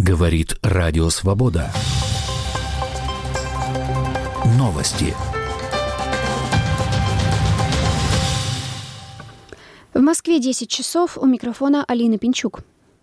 Говорит Радио Свобода. Новости. В Москве 10 часов. У микрофона Алина Пинчук.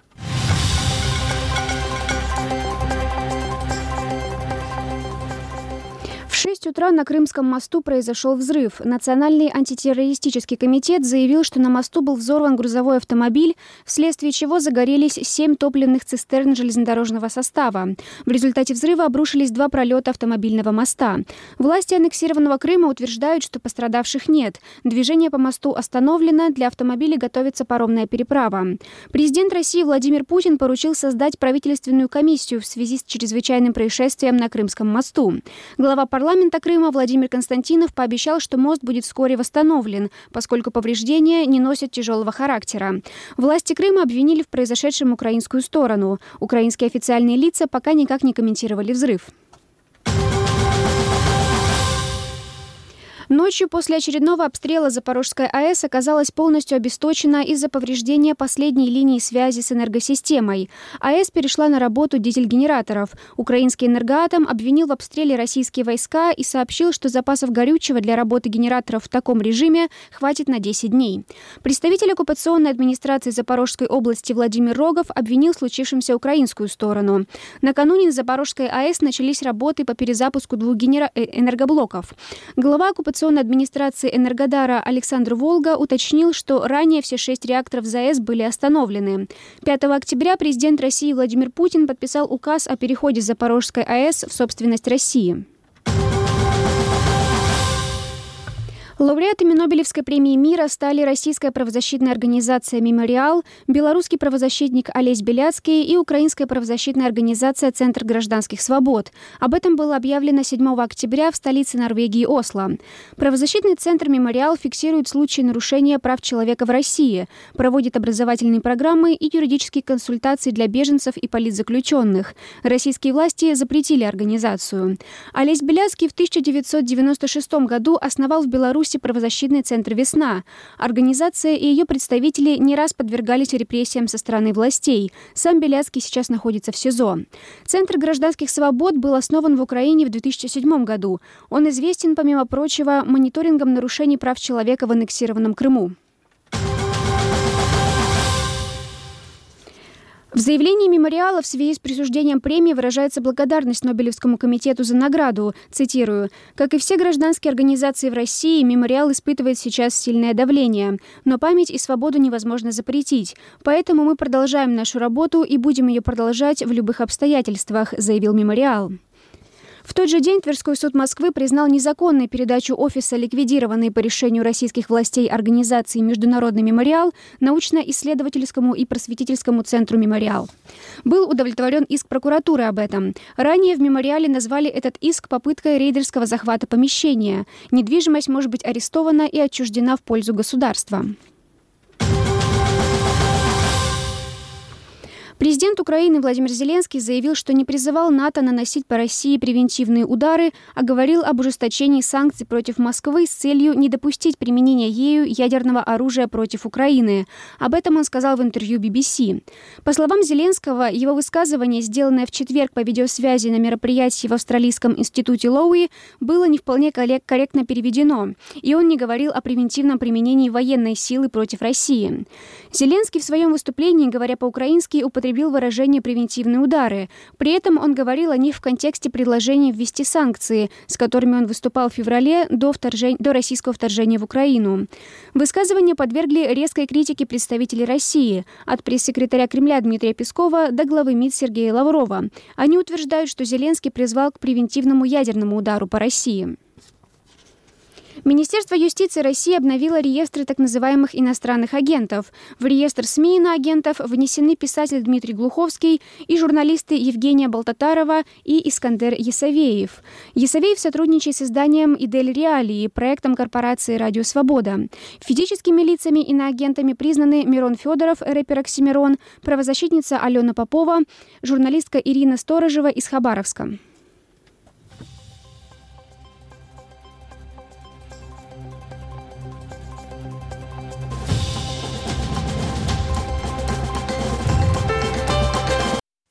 В 6 утра на Крымском мосту произошел взрыв. Национальный антитеррористический комитет заявил, что на мосту был взорван грузовой автомобиль, вследствие чего загорелись 7 топливных цистерн железнодорожного состава. В результате взрыва обрушились 2 пролета автомобильного моста. Власти аннексированного Крыма утверждают, что пострадавших нет. Движение по мосту остановлено, для автомобилей готовится паромная переправа. Президент России Владимир Путин поручил создать правительственную комиссию в связи с чрезвычайным происшествием на Крымском мосту. Глава парламента Крыма Владимир Константинов пообещал, что мост будет вскоре восстановлен, поскольку повреждения не носят тяжелого характера. Власти Крыма обвинили в произошедшем украинскую сторону. Украинские официальные лица пока никак не комментировали взрыв. Ночью после очередного обстрела Запорожская АЭС оказалась полностью обесточена из-за повреждения последней линии связи с энергосистемой. АЭС перешла на работу дизель-генераторов. Украинский «Энергоатом» обвинил в обстреле российские войска и сообщил, что запасов горючего для работы генераторов в таком режиме хватит на 10 дней. Представитель оккупационной администрации Запорожской области Владимир Рогов обвинил в случившемся украинскую сторону. Накануне на Запорожской АЭС начались работы по перезапуску 2 энергоблоков. Глава оккупационной администрации Энергодара Александр Волга уточнил, что ранее все 6 реакторов ЗАЭС были остановлены. 5 октября президент России Владимир Путин подписал указ о переходе Запорожской АЭС в собственность России. Лауреатами Нобелевской премии мира стали российская правозащитная организация «Мемориал», белорусский правозащитник Олесь Беляцкий и украинская правозащитная организация «Центр гражданских свобод». Об этом было объявлено 7 октября в столице Норвегии Осло. Правозащитный центр «Мемориал» фиксирует случаи нарушения прав человека в России, проводит образовательные программы и юридические консультации для беженцев и политзаключенных. Российские власти запретили организацию. Олесь Беляцкий в 1996 году основал в Беларуси правозащитный центр «Весна». Организация и ее представители не раз подвергались репрессиям со стороны властей. Сам Беляцкий сейчас находится в СИЗО. Центр гражданских свобод был основан в Украине в 2007 году. Он известен, помимо прочего, мониторингом нарушений прав человека в аннексированном Крыму. В заявлении «Мемориала» в связи с присуждением премии выражается благодарность Нобелевскому комитету за награду. Цитирую: «Как и все гражданские организации в России, «Мемориал» испытывает сейчас сильное давление. Но память и свободу невозможно запретить. Поэтому мы продолжаем нашу работу и будем ее продолжать в любых обстоятельствах», заявил «Мемориал». В тот же день Тверской суд Москвы признал незаконной передачу офиса ликвидированной по решению российских властей организации «Международный мемориал» научно-исследовательскому и просветительскому центру «Мемориал». Был удовлетворен иск прокуратуры об этом. Ранее в «Мемориале» назвали этот иск попыткой рейдерского захвата помещения. Недвижимость может быть арестована и отчуждена в пользу государства. Президент Украины Владимир Зеленский заявил, что не призывал НАТО наносить по России превентивные удары, а говорил об ужесточении санкций против Москвы с целью не допустить применения ею ядерного оружия против Украины. Об этом он сказал в интервью BBC. По словам Зеленского, его высказывание, сделанное в четверг по видеосвязи на мероприятии в Австралийском институте Лоуи, было не вполне корректно переведено, и он не говорил о превентивном применении военной силы против России. Зеленский в своем выступлении, говоря по-украински, употребил выражение «превентивные удары». При этом он говорил о них в контексте предложения ввести санкции, с которыми он выступал в феврале до российского вторжения в Украину. Высказывания подвергли резкой критике представителей России, от пресс-секретаря Кремля Дмитрия Пескова до главы МИД Сергея Лаврова. Они утверждают, что Зеленский призвал к превентивному ядерному удару по России. Министерство юстиции России обновило реестры так называемых иностранных агентов. В реестр СМИ иноагентов внесены писатель Дмитрий Глуховский и журналисты Евгения Болтатарова и Искандер Есавеев. Есавеев сотрудничает с изданием «Идель Реалии», проектом корпорации «Радио Свобода». Физическими лицами иноагентами признаны Мирон Федоров, рэпер Оксимирон, правозащитница Алена Попова, журналистка Ирина Сторожева из Хабаровска.